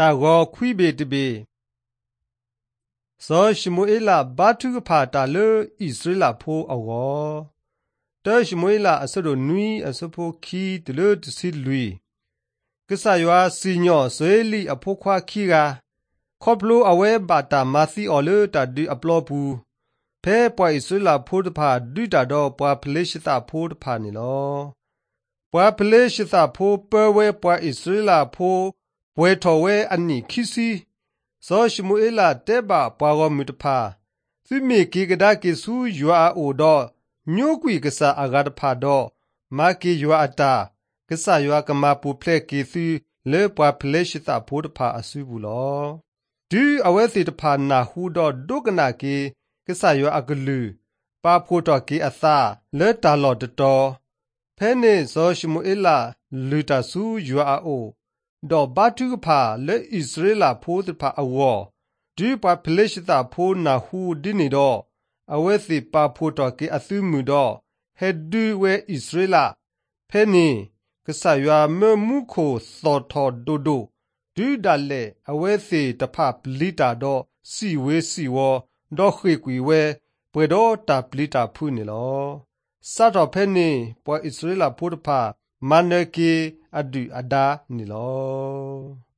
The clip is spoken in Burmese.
တာဂောခွိဘေတဘေစောရှမွေလာဘာထုကဖာတာလေဣသရေလဖိုးအောတောရှမွေလာအစရနွီအစဖိုခီတလေတစီလူကဆာယွာစီညောဆွေလီအဖိုခွာခီကခေါပလိုအဝဲဘာတာမာစီအော်လေတာဒီအပလောပူဖဲပွိုင်ဆွေလာဖိုးတဖာဒွိတာတော့ပွာဖလေရှိတာဖိုးတဖာနေလောပွာဖလေရှိတာဖိုးပွဲဝဲပွာဣသရေလဖိုးပွဲတော်ဝဲအနိခိစီစောရှမွေလာတဲဘာပွာရောမြတဖာသူမေကေကဒါကေဆူယွာအိုတော့ညိုကွီကဆာအဂါတဖာတော့မာကေယွာအတာကဆာယွာကမာပူဖလက်ကေသူလေပွာဖလေရှိတာဖိုးတဖာအဆူဘူးလောဒီအဝဲစီတဖာနာဟူတော့ဒုကနာကေကဆာယွာအကလူပါဖို့တော့ကေအသာလေတာလော်တတော်ဖဲနေဇောရှမွေလာလူတာဆူယွာအိုတော့ဘာတုကဖာလေဣသရေလဖိုးတဖာအဝေါ်ဒီပါဖလေရှိတာဖိုးနာဟူဒီနေတော့အဝဲစီပါဖို့တော့ကေအသုမှုတော့ဟက်ဒူဝဲဣသရေလဖဲနေကဆာယွာမမှုခိုသောတော်ဒိုဒိုဒူဒါလေအဝဲစီတဖာပလီတာတော့စီဝဲစီဝတော့ခေကွေဝဲပွဲတော့တာပလီတာဖူးနေလောစတော့ဖဲနေပွာဣသရေလဖိုးတဖာမနကေအဒူအဒါနီလော